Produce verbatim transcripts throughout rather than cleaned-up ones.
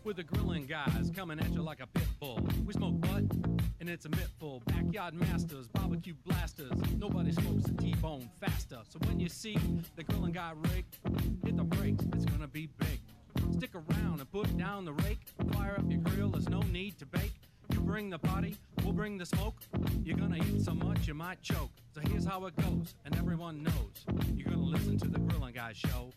with the grilling guys coming at you like a pit bull. We smoke butt, and it's a mittful. Backyard masters, barbecue blasters. Nobody smokes a T-bone faster. So when you see the grilling guy rig, hit the brakes, it's gonna be big. Stick around and put down the rake. Fire up your grill, there's no need to bake. You bring the party, we'll bring the smoke. You're gonna eat so much you might choke. So here's how it goes, and everyone knows. You're gonna listen to the Grilling Guy Show.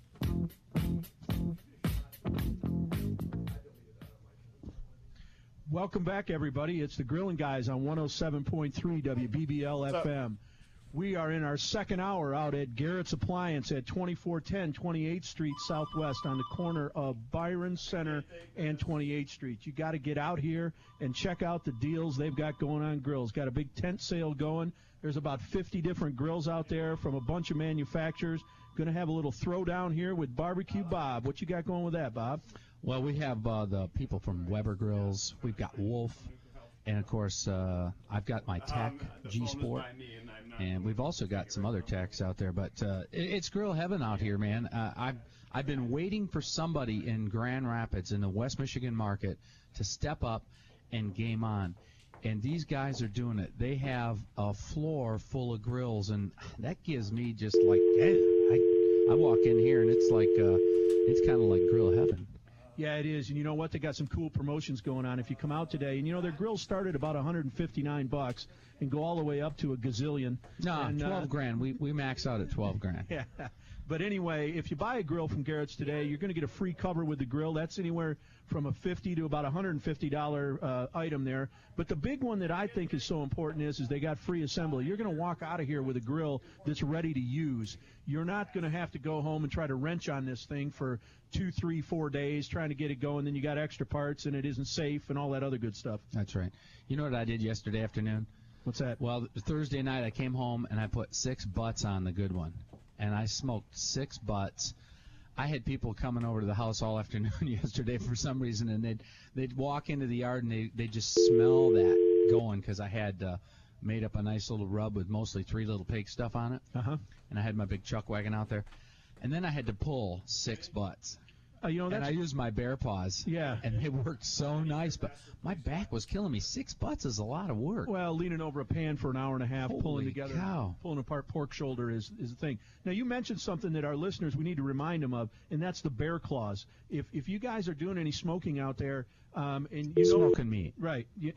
Welcome back, everybody. It's the Grilling Guys on one oh seven point three W B B L F M. We are in our second hour out at Garrett's Appliance at twenty-four ten twenty-eighth Street Southwest on the corner of Byron Center and twenty-eighth Street. You got to get out here and check out the deals they've got going on grills. Got a big tent sale going. There's about fifty different grills out there from a bunch of manufacturers. Going to have a little throwdown here with Barbecue Bob. What you got going with that, Bob? Well, we have uh, the people from Weber Grills. We've got Wolf. And, of course, uh, I've got my tech, G-Sport. And we've also got some other techs out there. But uh, it, it's grill heaven out here, man. Uh, I've, I've been waiting for somebody in Grand Rapids in the West Michigan market to step up and game on. And these guys are doing it. They have a floor full of grills, and that gives me just like, hey, I, I walk in here, and it's like, uh, it's kind of like grill heaven. Yeah, it is. And you know what? They got some cool promotions going on if you come out today. And, you know, their grills start at about one hundred fifty-nine bucks and go all the way up to a gazillion. No, and, twelve uh, grand. We we max out at twelve grand. Yeah. But anyway, if you buy a grill from Garrett's today, you're going to get a free cover with the grill. That's anywhere from a fifty to about one hundred fifty dollars uh, item there. But the big one that I think is so important is, is they got free assembly. You're going to walk out of here with a grill that's ready to use. You're not going to have to go home and try to wrench on this thing for two, three, four days trying to get it going. Then you got extra parts and it isn't safe and all that other good stuff. That's right. You know what I did yesterday afternoon? What's that? Well, Thursday night I came home and I put six butts on the good one. And I smoked six butts. I had people coming over to the house all afternoon yesterday for some reason, and they'd they'd walk into the yard and they they just smell that going because I had uh, made up a nice little rub with mostly Three Little Pig stuff on it. Uh-huh. And I had my big chuck wagon out there, and then I had to pull six butts. Uh, you know, that's, and I used my bear paws. Yeah. And they worked so nice, but my back was killing me. Six butts is a lot of work. Well, leaning over a pan for an hour and a half, Holy pulling together, cow. pulling apart pork shoulder is, is the thing. Now, you mentioned something that our listeners, we need to remind them of, and that's the bear claws. If if you guys are doing any smoking out there, um, and you know, smoking meat, right, you,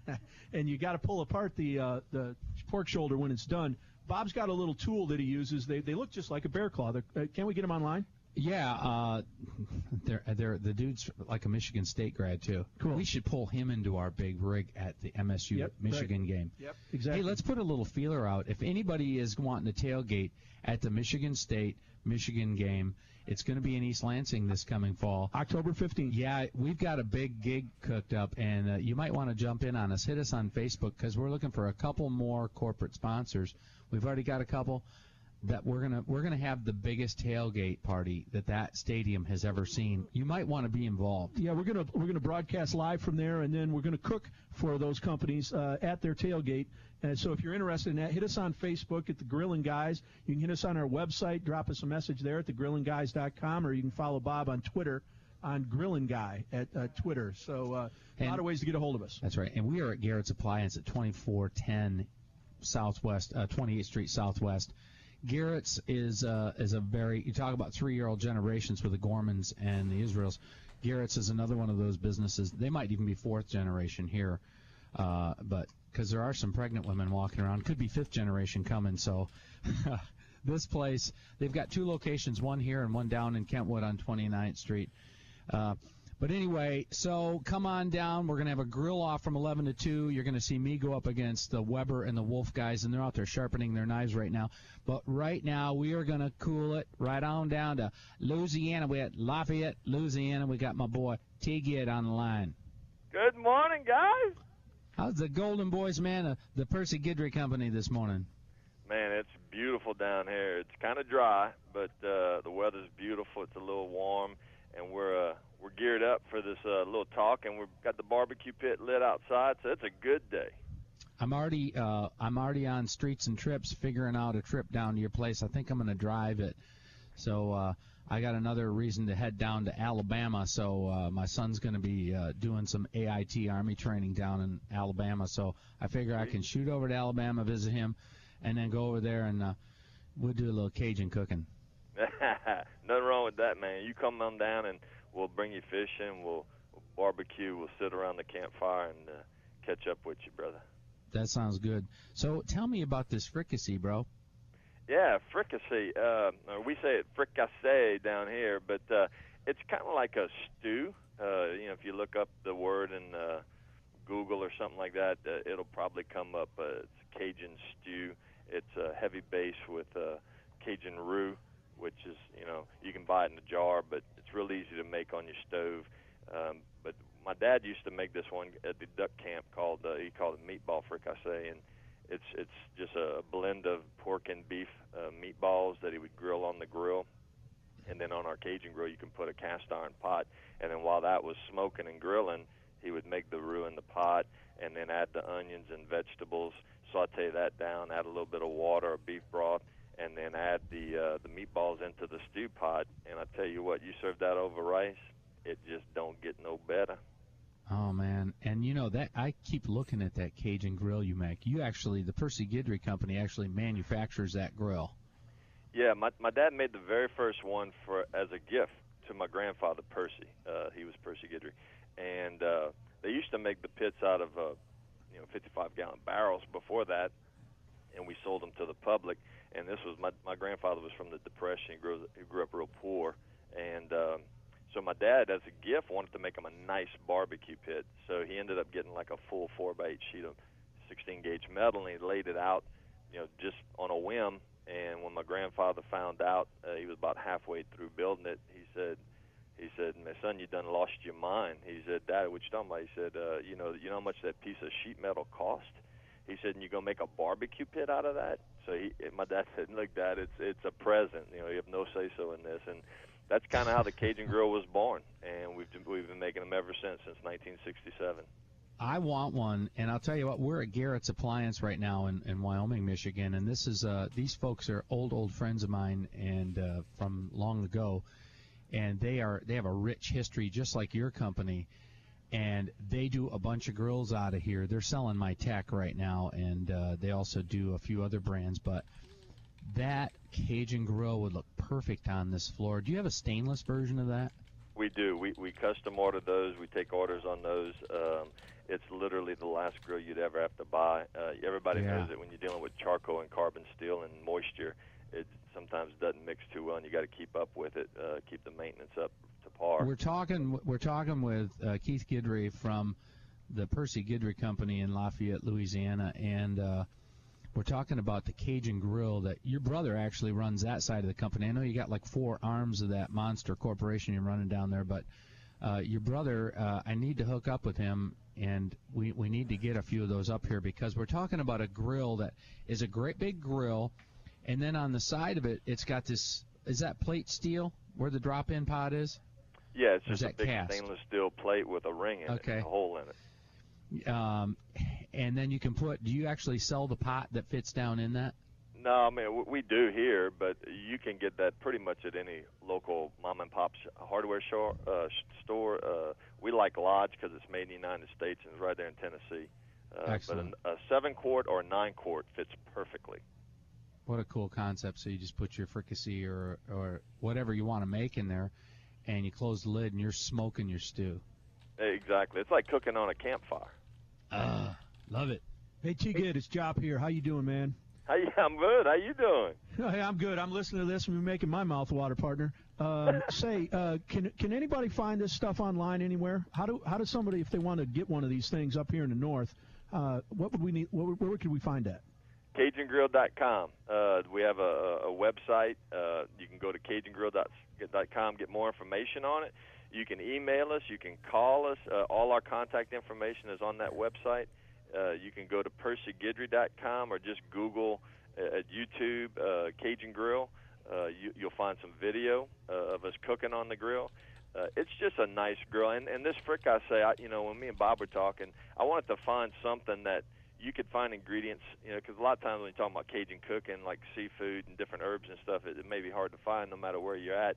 and you got to pull apart the uh, the pork shoulder when it's done. Bob's got a little tool that he uses. They they look just like a bear claw. Uh, can we get them online? Yeah, uh, they're, they're, the dude's like a Michigan State grad, too. Cool. We should pull him into our big rig at the M S U Yep, Michigan right. game. Yep, exactly. Hey, let's put a little feeler out. If anybody is wanting to tailgate at the Michigan State Michigan game, it's going to be in East Lansing this coming fall. October fifteenth. Yeah, we've got a big gig cooked up, and uh, you might want to jump in on us. Hit us on Facebook because we're looking for a couple more corporate sponsors. We've already got a couple. That we're gonna we're gonna have the biggest tailgate party that that stadium has ever seen. You might want to be involved. Yeah, we're gonna we're gonna broadcast live from there, and then we're gonna cook for those companies uh, at their tailgate. And so, if you're interested in that, hit us on Facebook at the Grilling Guys. You can hit us on our website, drop us a message there at the grilling guys dot com, or you can follow Bob on Twitter on Grilling Guy at uh, Twitter. So, uh, a lot of ways to get a hold of us. That's right. And we are at Garrett's Appliance at twenty-four ten Southwest, uh, twenty-eighth Street Southwest. Garrett's is uh, is a very, you talk about three-year-old generations with the Gormans and the Israels. Garrett's is another one of those businesses. They might even be fourth generation here, uh, but because there are some pregnant women walking around, could be fifth generation coming. So this place, they've got two locations, one here and one down in Kentwood on twenty-ninth Street. Uh, But anyway, so come on down. We're going to have a grill off from eleven to two. You're going to see me go up against the Weber and the Wolf guys, and they're out there sharpening their knives right now. But right now, we are going to cool it right on down to Louisiana. We're at Lafayette, Louisiana. We got my boy T-Gid on the line. Good morning, guys. How's the Golden Boys, man, uh, the Percy Guidry Company this morning? Man, it's beautiful down here. It's kind of dry, but uh, the weather's beautiful. It's a little warm, and we're uh, we're geared up for this uh, little talk, and we've got the barbecue pit lit outside, so it's a good day. I'm already uh, I'm already on Streets and Trips figuring out a trip down to your place. I think I'm going to drive it. So uh, I got another reason to head down to Alabama. So uh, my son's going to be uh, doing some A I T Army training down in Alabama. So I figure I can shoot over to Alabama, visit him, and then go over there and uh, we'll do a little Cajun cooking. Nothing wrong with that, man. You come on down and we'll bring you fishing. We'll, we'll barbecue. We'll sit around the campfire and uh, catch up with you, brother. That sounds good. So tell me about this fricassee, bro. Yeah, fricassee. Uh, we say it fricassee down here, but uh, it's kind of like a stew. Uh, you know, if you look up the word in uh, Google or something like that, uh, it'll probably come up. Uh, it's Cajun stew. It's a heavy base with uh, Cajun roux, which is, you know, you can buy it in a jar, but it's real easy to make on your stove. Um, but my dad used to make this one at the duck camp called, uh, he called it meatball fricassee, and it's it's just a blend of pork and beef uh, meatballs that he would grill on the grill. And then on our Cajun grill, you can put a cast iron pot. And then while that was smoking and grilling, he would make the roux in the pot and then add the onions and vegetables, saute that down, add a little bit of water or beef broth, and then add the uh, the meatballs into the stew pot. And I tell you what, you serve that over rice, it just don't get no better. Oh, man. And, you know, that I keep looking at that Cajun grill you make. You actually, the Percy Guidry Company actually manufactures that grill. Yeah, my my dad made the very first one for as a gift to my grandfather, Percy. Uh, he was Percy Guidry. And uh, they used to make the pits out of, uh, you know, fifty-five gallon barrels before that, and we sold them to the public. And this was, my, my grandfather was from the Depression. He grew, he grew up real poor. And um, so my dad, as a gift, wanted to make him a nice barbecue pit. So he ended up getting like a full four by eight sheet of sixteen gauge metal, and he laid it out, you know, just on a whim. And when my grandfather found out, uh, he was about halfway through building it, he said, he said, "My son, you done lost your mind." He said, "Dad, what you talking about?" He said, uh, you know, you know how much that piece of sheet metal cost? He said, "And you're going to make a barbecue pit out of that?" So he, my dad said, "Look, Dad, it's it's a present. You know, you have no say-so in this." And that's kind of how the Cajun Grill was born, and we've we've been making them ever since, since nineteen sixty-seven. I want one, and I'll tell you what, we're at Garrett's Appliance right now in, in Wyoming, Michigan, and this is uh, these folks are old, old friends of mine and uh, from long ago, and they are they have a rich history just like your company, and they do a bunch of grills out of here. They're selling my tech right now, and uh, they also do a few other brands, but that Cajun Grill would look perfect on this floor. Do you have a stainless version of that? We do. We we custom order those. We take orders on those. Um, it's literally the last grill you'd ever have to buy. Uh, everybody Yeah. knows that when you're dealing with charcoal and carbon steel and moisture, it sometimes doesn't mix too well, and you got to keep up with it, uh, keep the maintenance up to par. We're talking we're talking with uh, Keith Guidry from the Percy Guidry Company in Lafayette, Louisiana, and uh, we're talking about the Cajun Grill that your brother actually runs that side of the company. I know you got like four arms of that monster corporation you're running down there, but uh, your brother, uh, I need to hook up with him, and we, we need to get a few of those up here because we're talking about a grill that is a great big grill, and then on the side of it, it's got this, is that plate steel where the drop-in pot is? Yeah, it's Or is just a that big cast? stainless steel plate with a ring in Okay. it, a hole in it. Um, and then you can put, do you actually sell the pot that fits down in that? No, I mean, w- we do here, but you can get that pretty much at any local mom-and-pop sh- hardware shore, uh, sh- store. Uh, we like Lodge because it's made in the United States and it's right there in Tennessee. Uh, Excellent. But a, a seven-quart or a nine-quart fits perfectly. What a cool concept. So you just put your fricassee or, or whatever you want to make in there, and you close the lid, and you're smoking your stew. Exactly. It's like cooking on a campfire. Uh, love it. Hey, T-Gid, it's Jop here. How you doing, man? How you, I'm good. How you doing? Hey, I'm good. I'm listening to this and you're making my mouth water, partner. Um, say, uh, can can anybody find this stuff online anywhere? How do how does somebody, if they want to get one of these things up here in the north, uh, what would we need? Where, where could we find that? Cajun Grill dot com. Uh, we have a, a website. Uh, you can go to Cajun Grill dot com, get more information on it. You can email us. You can call us. Uh, all our contact information is on that website. Uh, you can go to Percy Guidry dot com or just Google uh, at YouTube uh, Cajun Grill. Uh, you, you'll find some video uh, of us cooking on the grill. Uh, it's just a nice grill. And, and this fricassee, I, you know, when me and Bob were talking, I wanted to find something that you could find ingredients, you know, because a lot of times when you're talking about Cajun cooking, like seafood and different herbs and stuff, it, it may be hard to find no matter where you're at.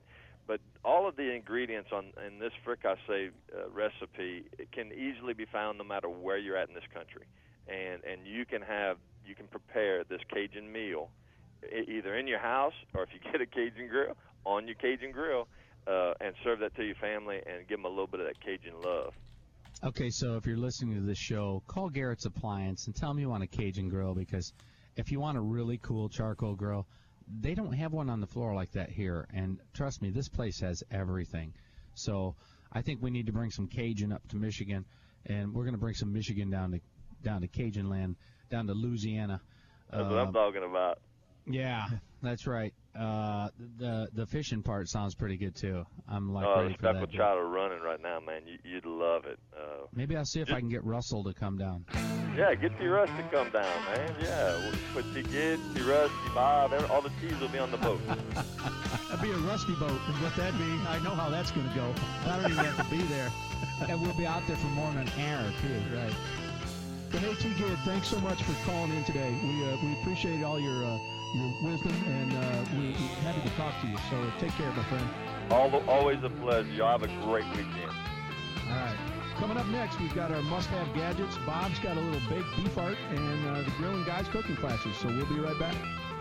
but all of the ingredients on in this fricassee uh, recipe it can easily be found no matter where you're at in this country, and and you can have you can prepare this Cajun meal either in your house or if you get a Cajun grill on your Cajun grill, uh, and serve that to your family and give them a little bit of that Cajun love. Okay, so if you're listening to this show, call Garrett's Appliance and tell them you want a Cajun grill, because if you want a really cool charcoal grill, they don't have one on the floor like that here. And trust me, this place has everything. So I think we need to bring some Cajun up to Michigan, and we're going to bring some Michigan down to down to Cajun land, down to Louisiana. That's uh, what I'm talking about. Yeah, that's right. Uh, the the fishing part sounds pretty good too. I'm like oh, ready for that. Oh, the speckled trout are running right now, man. You, you'd love it. Uh, Maybe I'll see if just, I can get Russell to come down. Yeah, get T. Russ to come down, man. Yeah, we'll put T. Gid, T. Russ, T. Bob, all the T's will be on the boat. That'd be a rusty boat, and what that'd be, I know how that's going to go. I don't even have to be there. And we'll be out there for more than an hour too, right? But hey, T. Gid, thanks so much for calling in today. We uh, we appreciate all your uh, your wisdom, and uh, we're, we're happy to talk to you. So take care, my friend. All the, always a pleasure. Y'all have a great weekend. All right. Coming up next, we've got our must-have gadgets. Bob's got a little baked beef art, and uh, the Grilling Guys cooking classes. So we'll be right back.